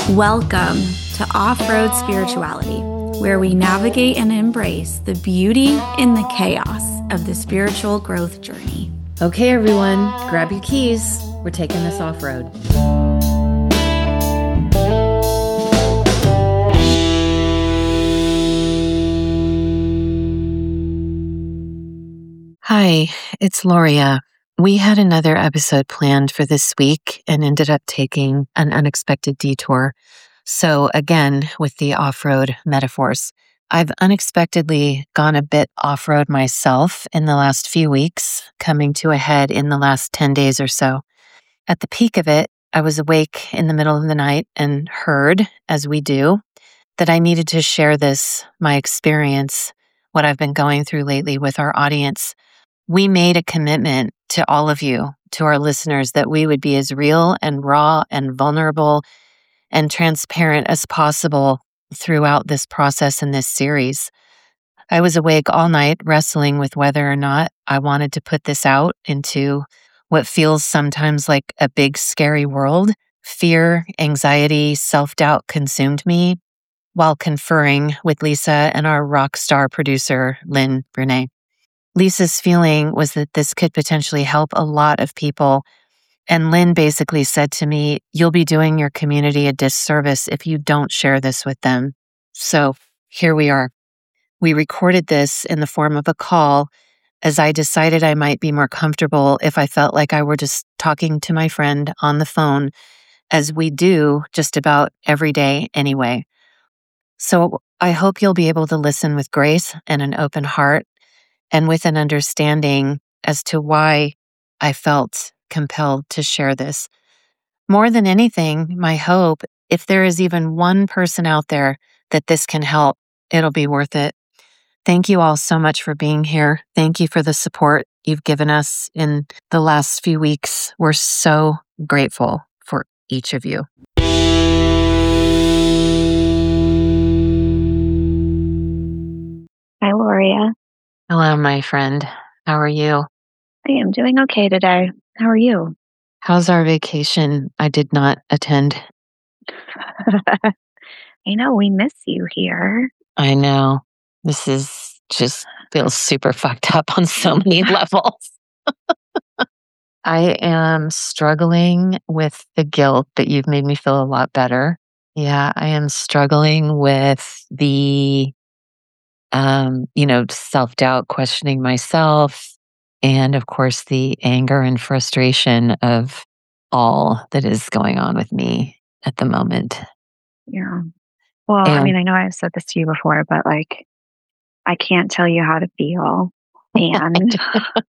Welcome to Off-Road Spirituality, where we navigate and embrace the beauty in the chaos of the spiritual growth journey. Okay, everyone, grab your keys. We're taking this off-road. Hi, it's Loria. We had another episode planned for this week and ended up taking an unexpected detour. So again, with the off-road metaphors, I've unexpectedly gone a bit off-road myself in the last few weeks, coming to a head in the last 10 days or so. At the peak of it, I was awake in the middle of the night and heard, as we do, that I needed to share this, my experience, what I've been going through lately with our audience. We made a commitment to all of you, to our listeners, that we would be as real and raw and vulnerable and transparent as possible throughout this process in this series. I was awake all night wrestling with whether or not I wanted to put this out into what feels sometimes like a big, scary world. Fear, anxiety, self-doubt consumed me while conferring with Lisa and our rock star producer, Lynn Brunei. Lisa's feeling was that this could potentially help a lot of people. And Lynn basically said to me, you'll be doing your community a disservice if you don't share this with them. So here we are. We recorded this in the form of a call as I decided I might be more comfortable if I felt like I were just talking to my friend on the phone, as we do just about every day anyway. So I hope you'll be able to listen with grace and an open heart, and with an understanding as to why I felt compelled to share this. More than anything, my hope, if there is even one person out there that this can help, it'll be worth it. Thank you all so much for being here. Thank you for the support you've given us in the last few weeks. We're so grateful for each of you. Hi, Loria. Hello, my friend. How are you? I am doing okay today. How are you? How's our vacation I did not attend? I know we miss you here. I know. This is just feels super fucked up on so many levels. I am struggling with the guilt, but you've made me feel a lot better. Yeah, I am struggling with the self-doubt, questioning myself, and of course the anger and frustration of all that is going on with me at the moment. Yeah. Well, I mean, I know I've said this to you before, but like, I can't tell you how to feel. And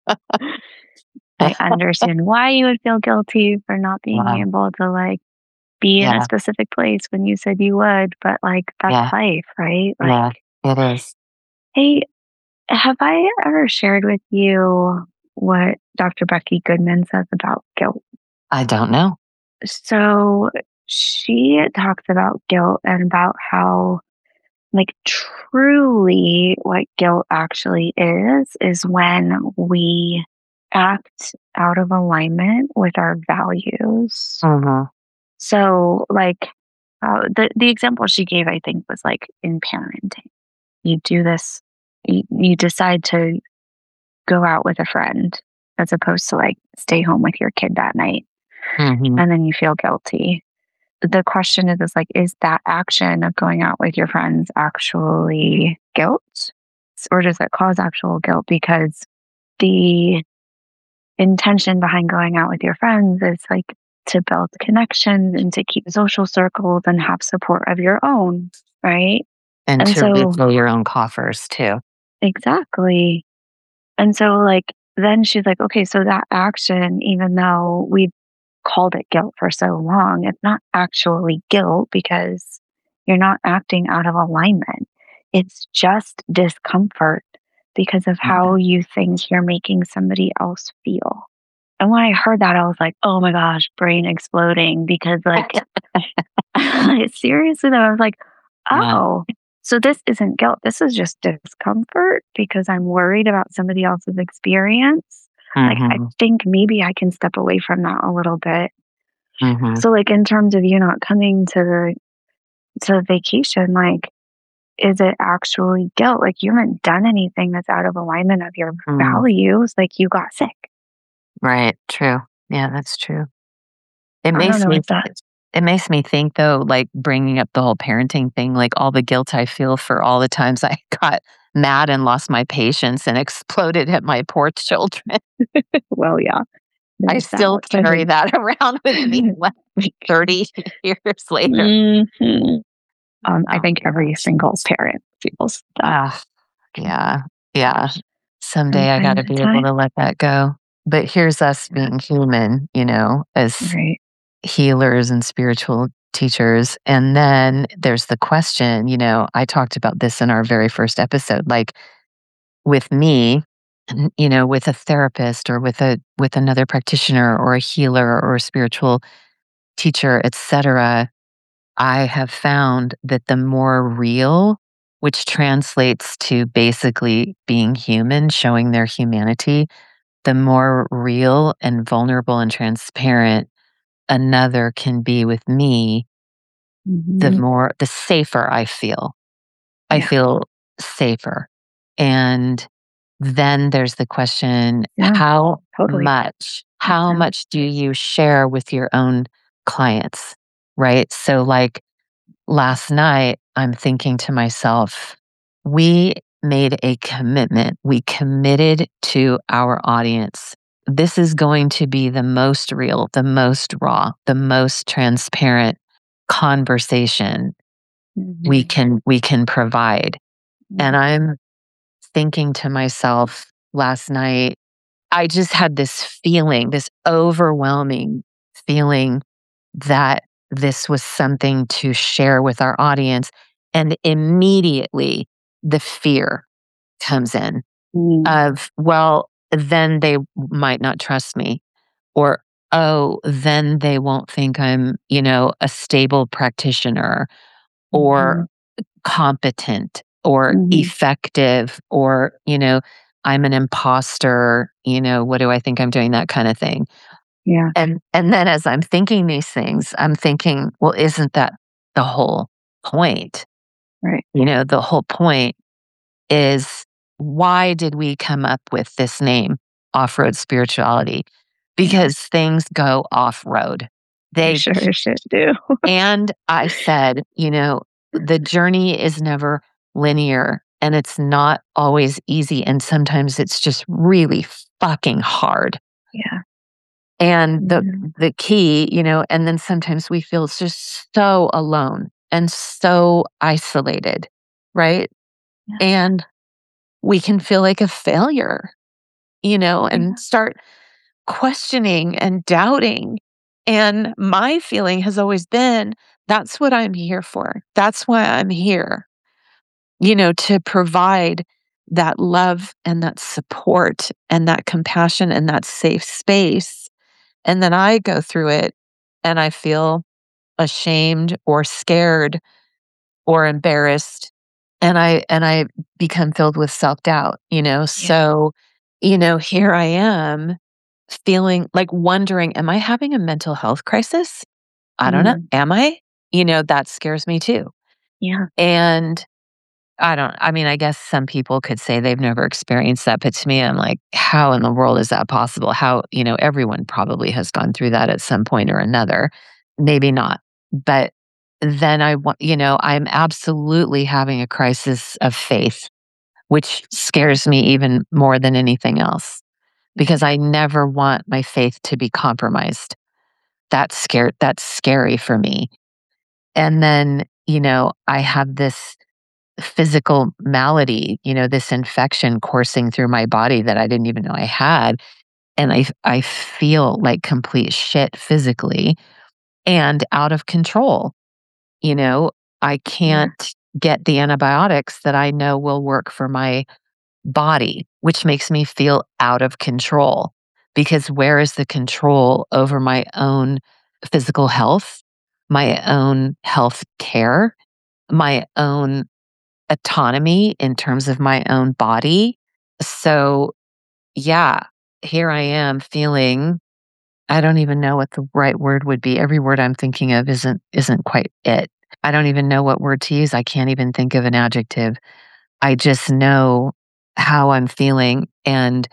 I understand why you would feel guilty for not being Wow. able to like be in a Yeah. specific place when you said you would, but like that's Yeah. life, right? Yeah, Like, it is. hey, have I ever shared with you what Dr. Becky Goodman says about guilt? I don't know. So she talks about guilt and about how, like, truly what guilt actually is when we act out of alignment with our values. Mm-hmm. So, like, the example she gave, I think, was like in parenting. You do this, you decide to go out with a friend as opposed to like stay home with your kid that night, Mm-hmm. and then you feel guilty. The question is like, is that action of going out with your friends actually guilt? Or does it cause actual guilt? Because the intention behind going out with your friends is like to build connections and to keep social circles and have support of your own, right? And And to so, refill your own coffers too. exactly. And so, like, then she's like, okay, so that action, even though we called it guilt for so long, it's not actually guilt because you're not acting out of alignment. It's just discomfort because of how you think you're making somebody else feel. And when I heard that, I was like, oh my gosh, brain exploding. Because, like, seriously, though, I was like, oh, so this isn't guilt. This is just discomfort because I'm worried about somebody else's experience. Like, I think maybe I can step away from that a little bit. Mm-hmm. So, like, in terms of you not coming to the so vacation, like, is it actually guilt? Like, you haven't done anything that's out of alignment of your Mm, values. Like, you got sick. right. True. Yeah, that's true. It I don't makes know me if that, it makes me think though, like bringing up the whole parenting thing, like all the guilt I feel for all the times I got mad and lost my patience and exploded at my poor children. well, yeah, I there's still that. carry that around with me like 30 years later. Mhm. I Oh think my every gosh. single parent feels that Ah, yeah. Yeah. from Someday I time gotta to be able time. to let that go. But here's us being human, as Right. healers and spiritual teachers. And then there's the question, I talked about this in our very first episode, like with me, with a therapist or with another practitioner or a healer or a spiritual teacher, etc. I have found that the more real, which translates to basically being human, showing their humanity, the more real and vulnerable and transparent another can be with me, Mhm. the safer I feel. I Yeah. feel safer. And then there's the question, Yeah. how Totally much makes how sense. much do you share with your own clients? Right? So like last night, I'm thinking to myself, we made a commitment. We committed to our audience. This is going to be the most real, the most raw, the most transparent conversation we Mhm. can provide. And Mhm. I'm thinking to myself last night, I just had this feeling, this overwhelming feeling that this was something to share with our audience. And immediately the fear comes in Mm. of, well, then they might not trust me. Or, oh, then they won't think I'm, a stable practitioner or Mhm. competent or Mhm. effective or, I'm an imposter, what do I think I'm doing? That kind of thing. Yeah. And then as I'm thinking these things, I'm thinking, well, isn't that the whole point? Right. The whole point is why did we come up with this name, off-road spirituality? Yeah. Because things go off-road. They They sure should do. and I said, the journey is never linear and it's not always easy and sometimes it's just really fucking hard. Yeah. And the Mhm. the key, and then sometimes we feel just so alone and so isolated, right? Yeah. And we can feel like a failure, and Yeah. start questioning and doubting. And my feeling has always been that's what I'm here for. That's why I'm here, to provide that love and that support and that compassion and that safe space. And then I go through it and I feel ashamed or scared or embarrassed and I become filled with self-doubt, Yeah. so here I am feeling like wondering, am I having a mental health crisis? I don't know. Mm. Am I? That scares me too. Yeah. And I mean, I guess some people could say they've never experienced that, but to me, I'm like, how in the world is that possible? How, everyone probably has gone through that at some point or another. Maybe not. But then I'm absolutely having a crisis of faith, which scares me even more than anything else because I never want my faith to be compromised. That's scary for me. And then, I have this physical malady, this infection coursing through my body that I didn't even know I had. And I feel like complete shit physically and out of control. You know, I Yeah. can't get the antibiotics that I know will work for my body, which makes me feel out of control. Because where is the control over my own physical health, my own health care, my own autonomy in terms of my own body? So, yeah, here I am feeling I don't even know what the right word would be. Every word I'm thinking of isn't quite it. I don't even know what word to use. I can't even think of an adjective. I just know how I'm feeling. And,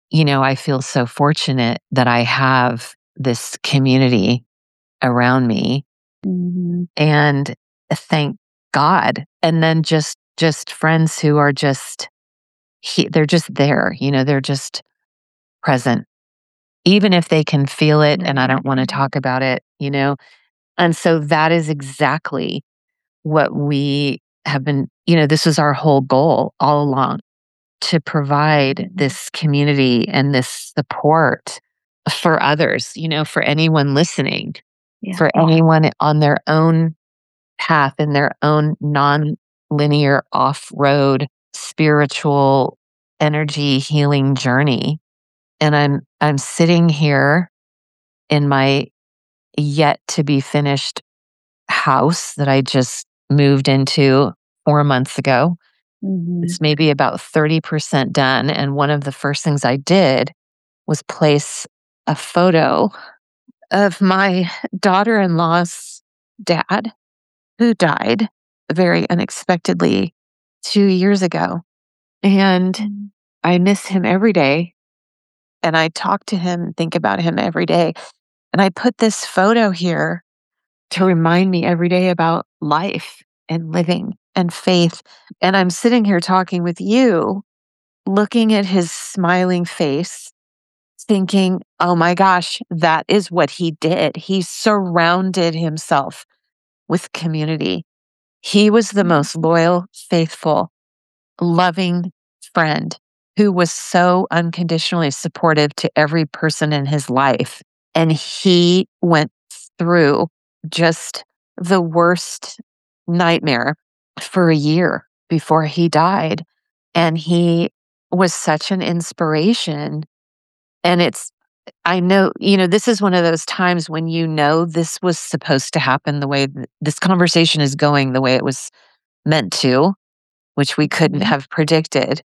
I feel so fortunate that I have this community around me, Mhm. and thank God. And then just friends who are just they're just there, they're just present, even if they can feel it and I don't want to talk about it. And so that is exactly what we have been, this was our whole goal all along, to provide this community and this support for others, for anyone listening, Yeah. for anyone on their own path, in their own non-linear off-road spiritual energy healing journey. And I'm sitting here in my yet to be finished house that I just moved into 4 months ago. Mhm. It's maybe about 30% done, and one of the first things I did was place a photo of my daughter-in-law's dad, who died very unexpectedly 2 years ago. And Mm. I miss him every day, and I talk to him and think about him every day. And I put this photo here to remind me every day about life and living and faith. And I'm sitting here talking with you, looking at his smiling face, thinking, oh my gosh, that is what he did. He surrounded himself with community. He was the most loyal, faithful, loving friend who was so unconditionally supportive to every person in his life. And he went through just the worst nightmare for a year before he died. And he was such an inspiration. And I know, this is one of those times when this was supposed to happen the way this conversation is going, the way it was meant to, which we couldn't Mhm. have predicted,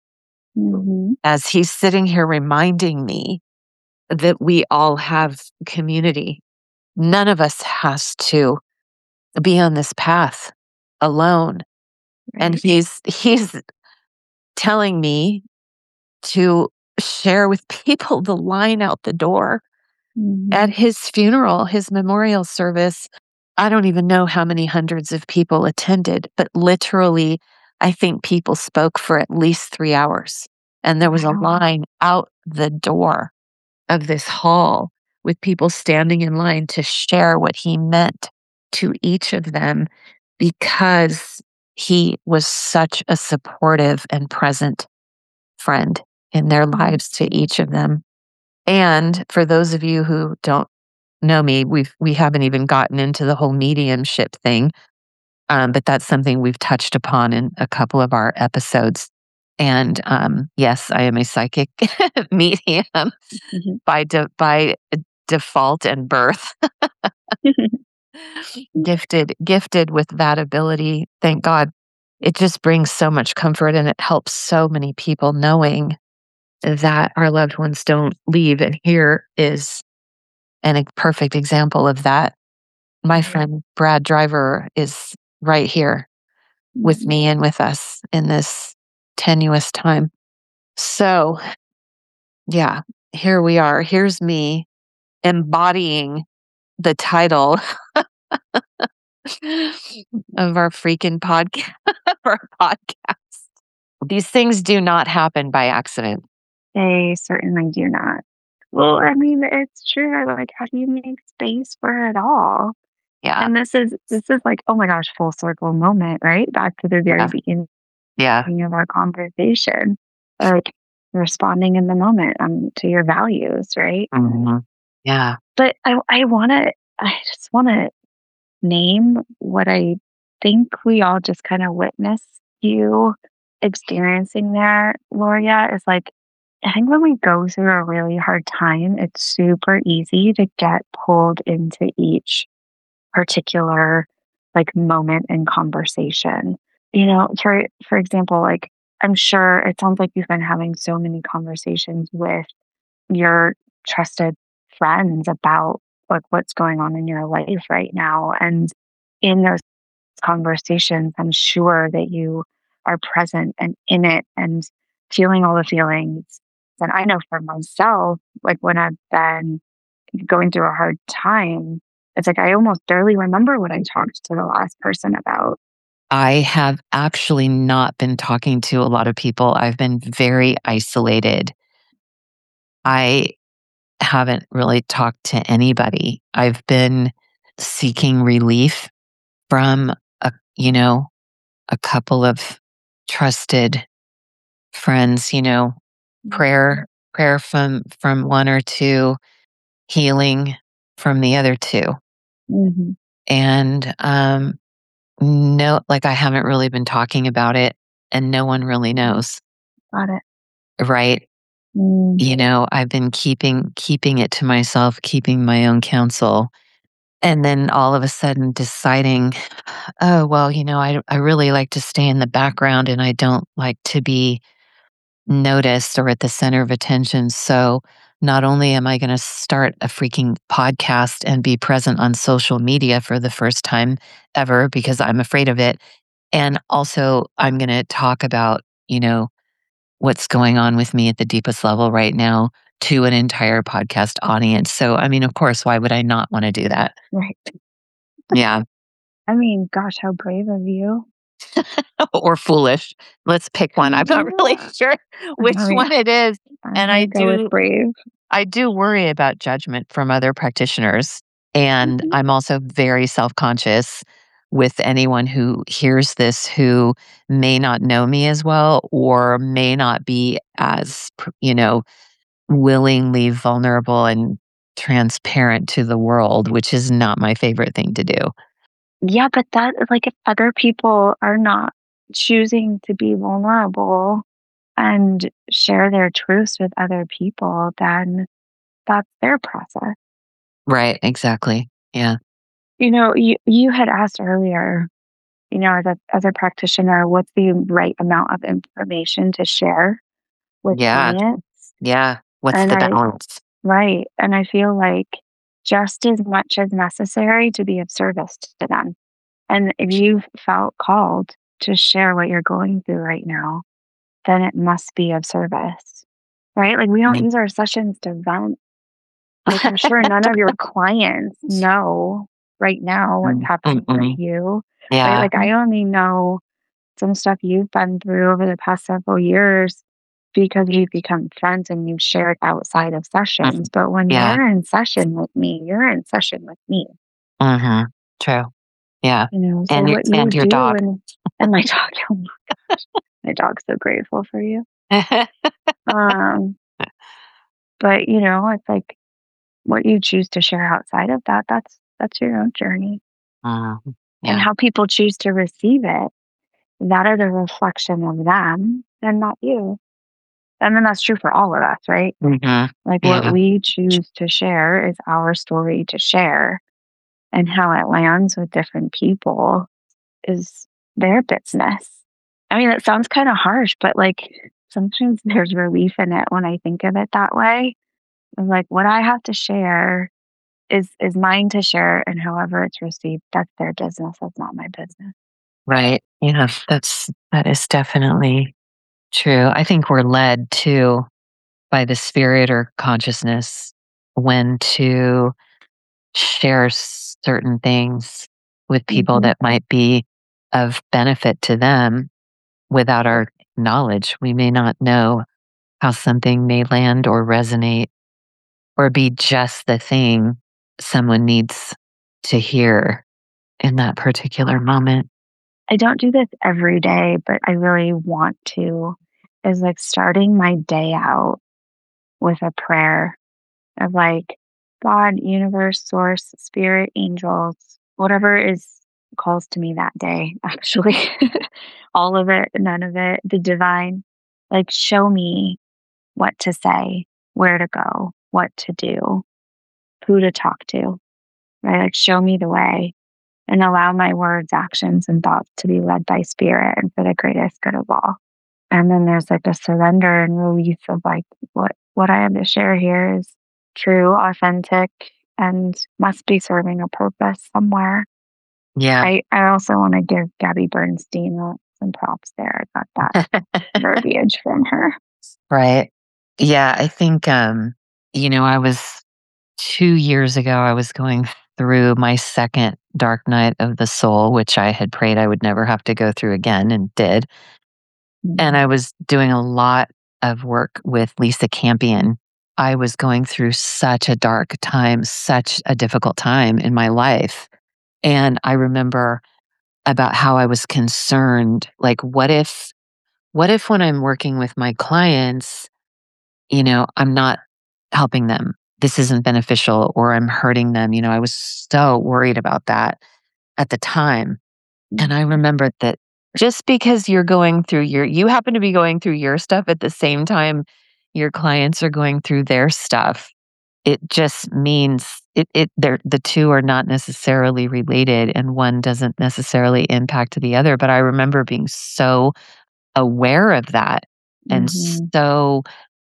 Mhm. as he's sitting here reminding me that we all have community. None of us has to be on this path alone. And Right. he's telling me to share with people the line out the door at Mhm. his funeral, his memorial service. I don't even know how many hundreds of people attended, but literally, I think people spoke for at least 3 hours. And there was a Wow. line out the door of this hall with people standing in line to share what he meant to each of them, because he was such a supportive and present friend in their Mhm. lives to each of them. And for those of you who don't know me, we haven't even gotten into the whole mediumship thing, but that's something we've touched upon in a couple of our episodes. And yes, I am a psychic medium Mhm. by default and birth. Gifted with that ability. Thank God. It just brings so much comfort, and it helps so many people knowing that our loved ones don't leave. And here is a perfect example of that. My Right. friend Brad Driver is right here with Mhm. me and with us in this tenuous time. So, yeah, here we are. Here's me embodying the title of our freaking podcast, of our podcast. These things do not happen by accident. They certainly do not. Well, I mean, it's true. Like, how do you make space for it all? Yeah, And this is like, oh my gosh, full circle moment, right? Back to the very yeah, beginning yeah. of our conversation. Like responding in the moment to your values, right? Mhm. Yeah. But I just wanna name what I think we all just kind of witnessed you experiencing there, Loria, is like, I think when we go through a really hard time, it's super easy to get pulled into each particular like moment in conversation. For example, like I'm sure it sounds like you've been having so many conversations with your trusted friends about like what's going on in your life right now. And in those conversations, I'm sure that you are present and in it and feeling all the feelings. And I know for myself, like when I've been going through a hard time, it's like I almost barely remember what I talked to the last person about. I have actually not been talking to a lot of people. I've been very isolated. I haven't really talked to anybody. I've been seeking relief from a couple of trusted friends, prayer from one or two, healing from the other two. Mm-hmm. And no, like I haven't really been talking about it and no one really knows, Got it. right? Mm. I've been keeping it to myself, keeping my own counsel. And then all of a sudden deciding, oh, well, I really like to stay in the background and I don't like to be noticed or at the center of attention. So not only am I going to start a freaking podcast and be present on social media for the first time ever because I'm afraid of it. And also I'm going to talk about, what's going on with me at the deepest level right now to an entire podcast audience. So, I mean, of course, why would I not want to do that? Right. Yeah. I mean, gosh, how brave of you. Or foolish. Let's pick one. I'm not really sure which one it is. And I'm gonna go with brave. I do worry about judgment from other practitioners. And I'm also very self-conscious with anyone who hears this who may not know me as well or may not be as, willingly vulnerable and transparent to the world, which is not my favorite thing to do. Yeah, but that like if other people are not choosing to be vulnerable and share their truths with other people, then that's their process. Right, exactly. Yeah. You had asked earlier, as a practitioner, what's the right amount of information to share with Yeah. clients? Yeah. What's And the I balance? right. And I feel like just as much as necessary to be of service to them. And if you felt called to share what you're going through right now, then it must be of service, right? Like we don't use our sessions to vent. Like I'm sure none of your clients know right now what's happening with Mm-mm. you, right? Yeah. Like I only know some stuff you've been through over the past several years because we've become friends and you've shared outside of sessions. But when Yeah. you're in session with me, you're in session with me. Mm-hmm. True. Yeah. So what you And your do dog. and my dog, oh my gosh, my dog's so grateful for you. Um, but it's like what you choose to share outside of that, that's your own journey. And Yeah. how people choose to receive it, that is a reflection of them and not you. And then that's true for all of us, right? Mm-hmm. Like what Yeah. we choose to share is our story to share. And how it lands with different people is their business. I mean, it sounds kind of harsh, but like sometimes there's relief in it when I think of it that way. Of like what I have to share is mine to share, and however it's received, that's their business. That's not my business. Right. Yeah. That is definitely true. I think we're led too by the spirit or consciousness when to share certain things with people Mm-hmm. that might be of benefit to them without our knowledge. We may not know how something may land or resonate or be just the thing someone needs to hear in that particular moment. I don't do this every day, but I really want to. Is like starting my day out with a prayer of like God, universe, source, spirit, angels, whatever is calls to me that day, actually. All of it, none of it, the divine. Like show me what to say, where to go, what to do, who to talk to. Right? Like show me the way and allow my words, actions, and thoughts to be led by spirit and for the greatest good of all. And then there's like a surrender and release of like what I have to share here is true, authentic, and must be serving a purpose somewhere. Yeah. I also want to give Gabby Bernstein some props there. I got that verbiage from her. Right. Yeah. I think, I was 2 years ago, I was going through my second dark night of the soul, which I had prayed I would never have to go through again and did. And I was doing a lot of work with Lisa Campion. I was going through such a dark time, such a difficult time in my life. And I remember about how I was concerned, like, what if when I'm working with my clients, I'm not helping them? This isn't beneficial or I'm hurting them. I was so worried about that at the time. And I remembered that just because you happen to be going through your stuff at the same time your clients are going through their stuff, it just means the two are not necessarily related and one doesn't necessarily impact the other. But I remember being so aware of that and so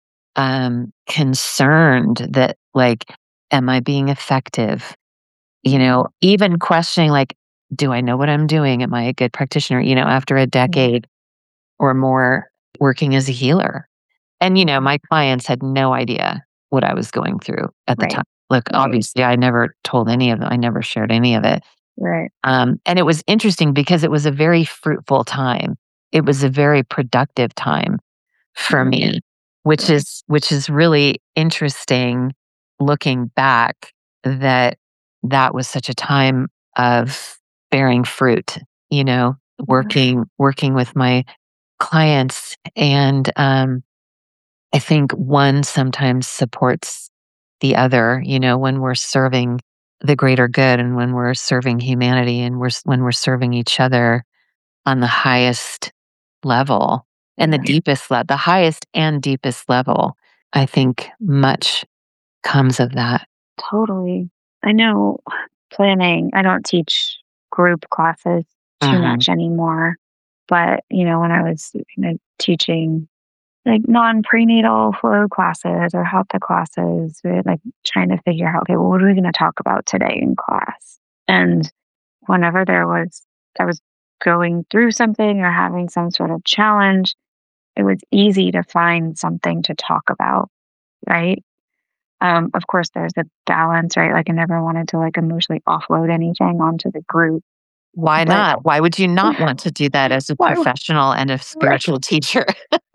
concerned that, like, am I being effective? Even questioning, like, do I know what I'm doing? Am I a good practitioner? After a decade or more working as a healer. And, my clients had no idea what I was going through at the Right. time. Look, obviously, I never told any of them. I never shared any of it. Right. And it was interesting because it was a very fruitful time. It was a very productive time for me, which is really interesting looking back that that was such a time of bearing fruit, working with my clients. And I think one sometimes supports the other, when we're serving the greater good and when we're serving humanity and when we're serving each other on the highest level and the highest and deepest level. I think much comes of that. Totally. I know planning, I don't teach group classes too much anymore. But, when I was teaching like non prenatal flow classes or hatha classes, we're like trying to figure out, okay, well, what are we going to talk about today in class? And whenever I was going through something or having some sort of challenge, it was easy to find something to talk about, right? Of course, there's a balance, right? Like I never wanted to like emotionally offload anything onto the group. Why But not? Why would you not want to do that as a why? professional and a Right. spiritual teacher?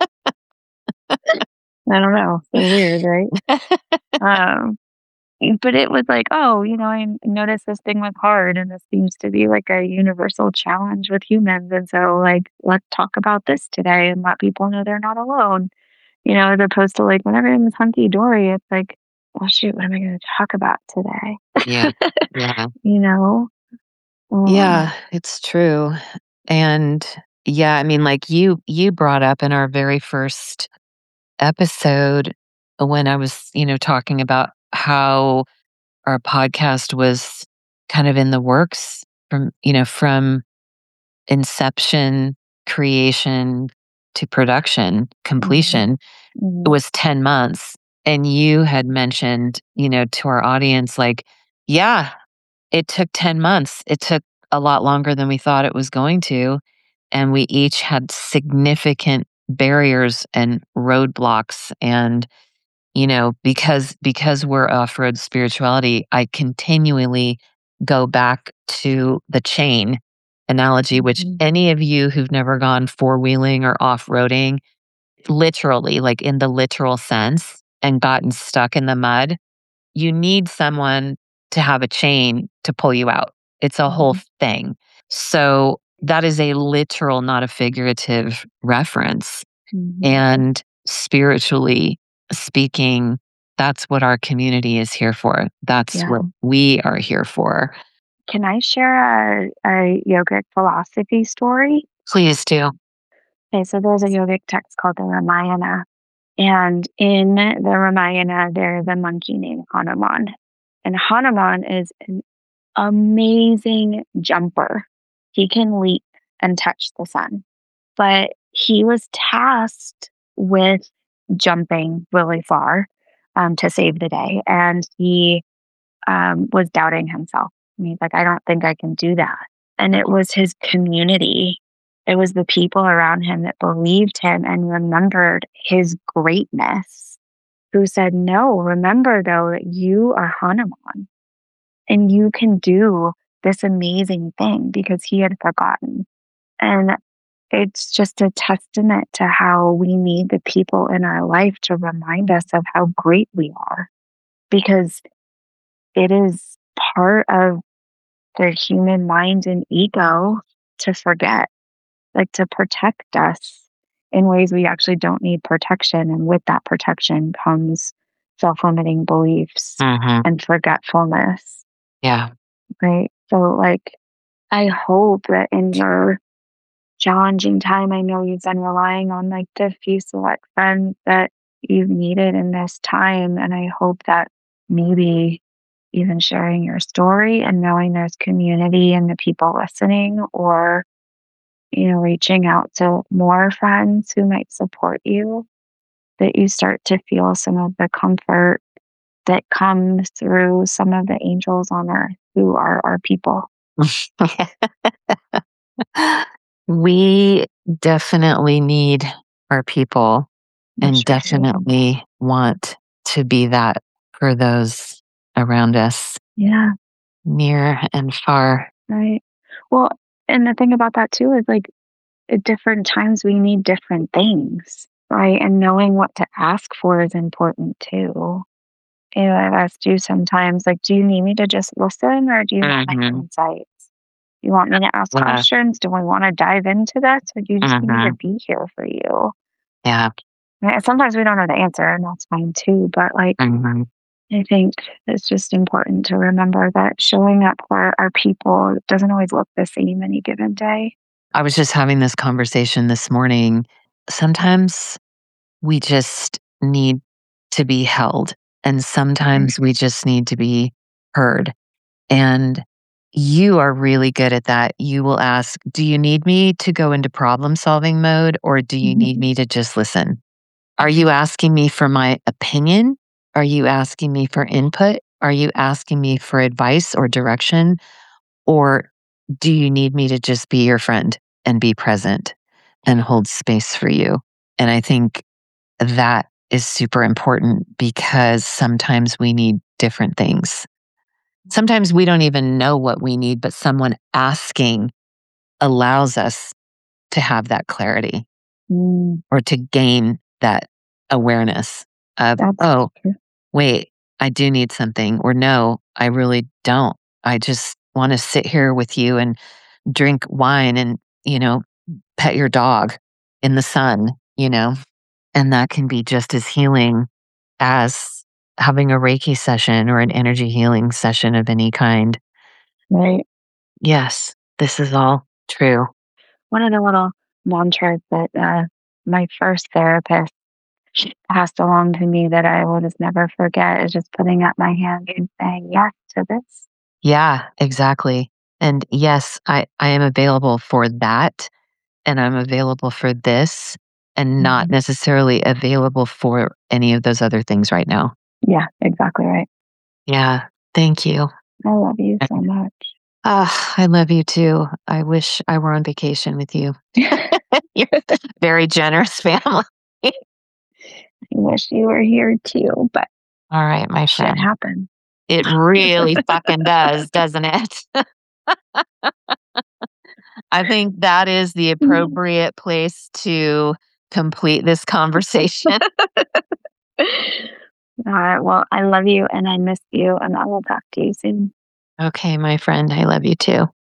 I don't know. So weird, right? Um, but it was like, oh, I noticed this thing was hard, and this seems to be like a universal challenge with humans. And so, like, let's talk about this today and let people know they're not alone. As opposed to like when everyone's hunky dory, it's like, well, shoot, what am I going to talk about today? Yeah. Yeah. you know, Yeah, it's true. And yeah, I mean, like you brought up in our very first episode when I was, talking about how our podcast was kind of in the works from inception, creation to production, completion. It was 10 months. And you had mentioned, to our audience, like, yeah, it took 10 months. It took a lot longer than we thought it was going to. And we each had significant barriers and roadblocks. And, because we're off-road spirituality, I continually go back to the chain analogy, which any of you who've never gone four-wheeling or off-roading, literally, like in the literal sense, and gotten stuck in the mud, you need someone to have a chain to pull you out. It's a whole thing. So that is a literal, not a figurative reference. And spiritually speaking, that's what our community is here for. That's what we are here for. Can I share a yogic philosophy story? Please do. Okay, so there's a yogic text called the Ramayana. And in the Ramayana, there's a monkey named Hanuman. And Hanuman is an amazing jumper. He can leap and touch the sun. But he was tasked with jumping really far to save the day. And he was doubting himself. And he's like, I don't think I can do that. And it was his community. It was the people around him that believed him and remembered his greatness, who said, no, remember though that you are Hanuman and you can do this amazing thing, because he had forgotten. And it's just a testament to how we need the people in our life to remind us of how great we are, because it is part of the human mind and ego to forget, like to protect us in ways we actually don't need protection. And with that protection comes self-limiting beliefs and forgetfulness. Yeah. Right. So, like, I hope that in your challenging time, I know you've been relying on like the few select friends that you've needed in this time. And I hope that maybe even sharing your story and knowing there's community and the people listening, or, reaching out to more friends who might support you, that you start to feel some of the comfort that comes through some of the angels on earth who are our people. We definitely need our people and definitely want to be that for those around us. Yeah. Near and far. Right. Well, and the thing about that too is like at different times we need different things, right? And knowing what to ask for is important too. I've asked you sometimes, like, do you need me to just listen, or do you want my insights? You want me to ask questions? Do we want to dive into this, or do you just need me to be here for you? Yeah. Sometimes we don't know the answer, and that's fine too. But like, I think it's just important to remember that showing up for our people doesn't always look the same any given day. I was just having this conversation this morning. Sometimes we just need to be held, and sometimes we just need to be heard. And you are really good at that. You will ask, do you need me to go into problem solving mode, or do you need me to just listen? Are you asking me for my opinion? Are you asking me for input? Are you asking me for advice or direction? Or do you need me to just be your friend and be present and hold space for you? And I think that is super important, because sometimes we need different things. Sometimes we don't even know what we need, but someone asking allows us to have that clarity or to gain that awareness of, wait, I do need something, or no, I really don't. I just want to sit here with you and drink wine and, pet your dog in the sun, and that can be just as healing as having a Reiki session or an energy healing session of any kind. Right. Yes, this is all true. One of the little mantras that my first therapist passed along to me that I will just never forget is just putting up my hand and saying yes to this. Yeah, exactly. And yes, I am available for that. And I'm available for this, and not necessarily available for any of those other things right now. Yeah, exactly right. Yeah. Thank you. I love you so much. I love you too. I wish I were on vacation with you. You're a very generous family. I wish you were here too, but all right, my friend. Shit happens. It really fucking does, doesn't it? I think that is the appropriate place to complete this conversation. All right. Well, I love you and I miss you, and I will talk to you soon. Okay, my friend. I love you too.